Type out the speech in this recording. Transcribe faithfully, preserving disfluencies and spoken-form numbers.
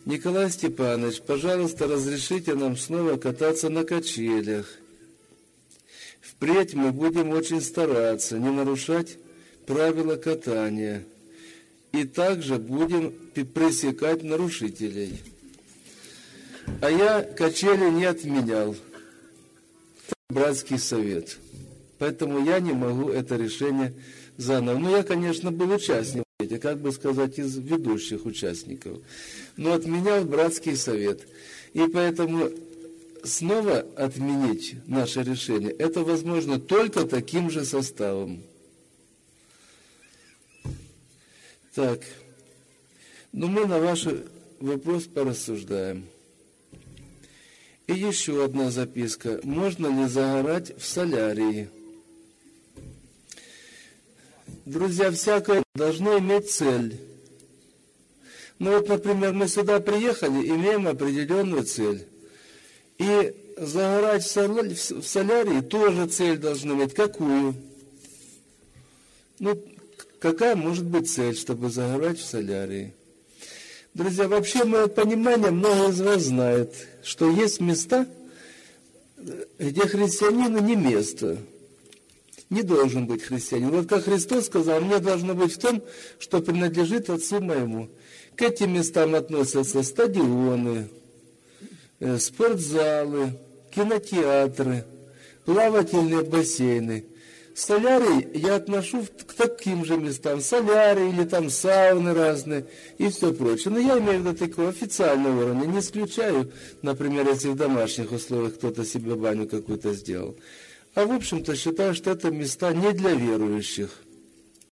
Николай Степанович, пожалуйста, разрешите нам снова кататься на качелях. Впредь мы будем очень стараться не нарушать правила катания. И также будем пресекать нарушителей. А я качели не отменял. Это братский совет. Поэтому я не могу это решение заново. Ну, я, конечно, был участником, как бы сказать, из ведущих участников. Но отменял братский совет. И поэтому снова отменить наше решение, это возможно только таким же составом. Так, ну мы на ваш вопрос порассуждаем. И еще одна записка. Можно ли загорать в солярии? Друзья, всякое должно иметь цель. Ну вот, например, мы сюда приехали, имеем определенную цель. И загорать в солярии тоже цель должна иметь. Какую? Ну, какая может быть цель, чтобы загорать в солярии? Друзья, вообще мое понимание, много из вас знает, что есть места, где христианину не место. Не должен быть христианин. Вот как Христос сказал, мне должно быть в том, что принадлежит Отцу моему. К этим местам относятся стадионы, спортзалы, кинотеатры, плавательные бассейны. Солярий я отношу к таким же местам. Солярий или там сауны разные и все прочее. Но я имею в виду такого официального уровня. Не исключаю, например, если в домашних условиях кто-то себе баню какую-то сделал. А в общем-то считаю, что это места не для верующих.